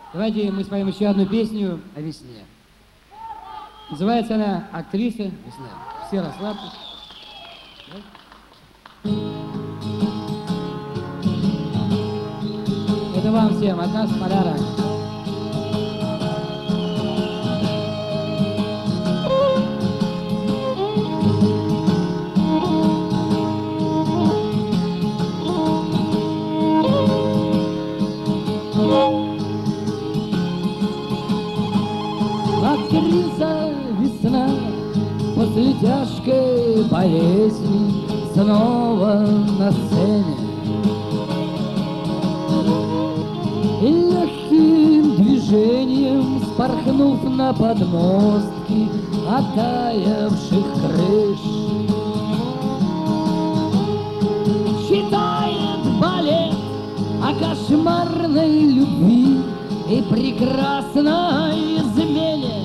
Давайте мы споем еще одну песню о весне. Называется она «Актриса весна». Все расслабьтесь. Это вам всем от нас подарок. Актриса весна после тяжкой болезни снова на сцене. И легким движением, спорхнув на подмостки оттаявших крыш, читает балет о кошмарной любви и прекрасной измене.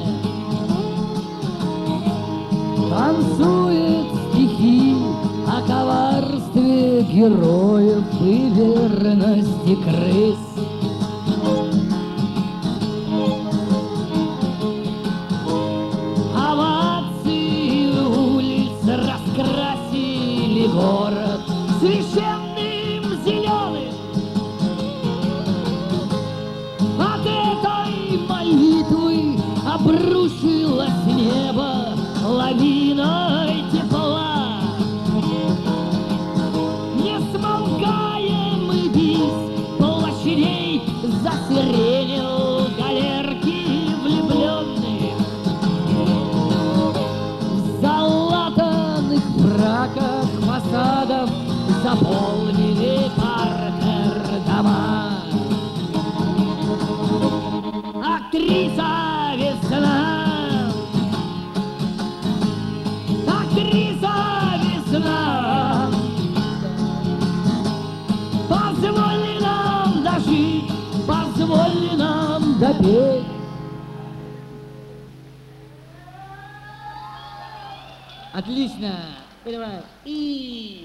Танцует стихи о коварстве героев и верности крыс. Овации улиц раскрасили город священным зеленым. От этой молитвы обрушилось небо лавиной тепла. Несмолкаемый бис площадей засиренил галерки влюбленных. В залатанных фраках фасадов заполнили партер дома. Актриса весна, актриса весна, позволь нам дожить, позволь нам допеть. Отлично. Давай. И...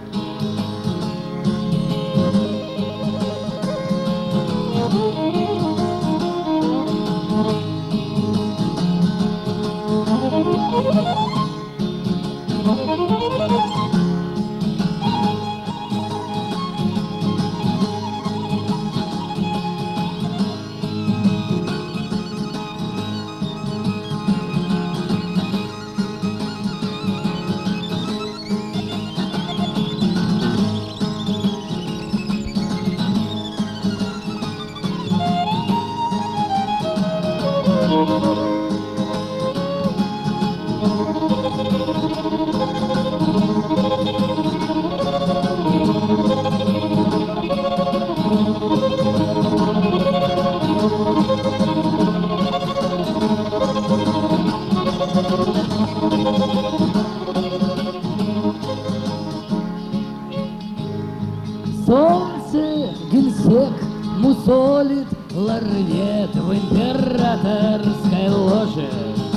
Солнце генсек мусолит лорнет в императорской ложе.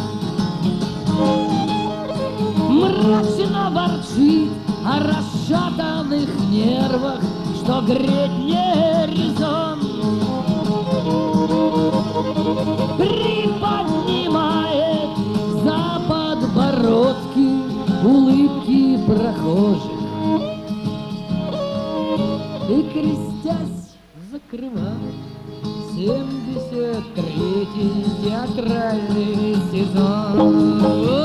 Мрачно ворчит о расшатанных нервах, что греть не резон. Приподнимает за подбородки улыбки прохожих и, крестясь, закрывает 73-й театральный сезон.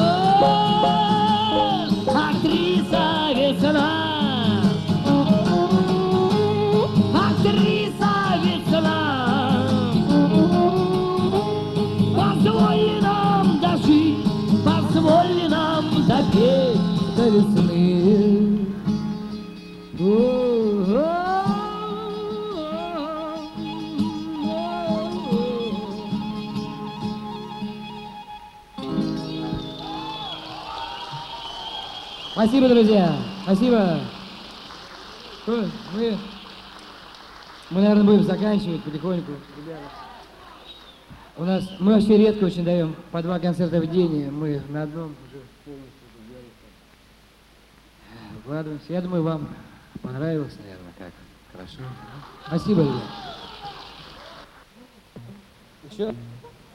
Актриса весна, актриса весна, позволь нам дожить, позволь нам допеть до весны. Спасибо, друзья, спасибо. Мы, наверное, будем заканчивать потихоньку, ребята. Мы вообще редко очень даем по 2 концерта в день, мы на одном уже полностью вкладываемся. Я думаю, вам понравилось, наверное, как хорошо. Спасибо, ребята. Все.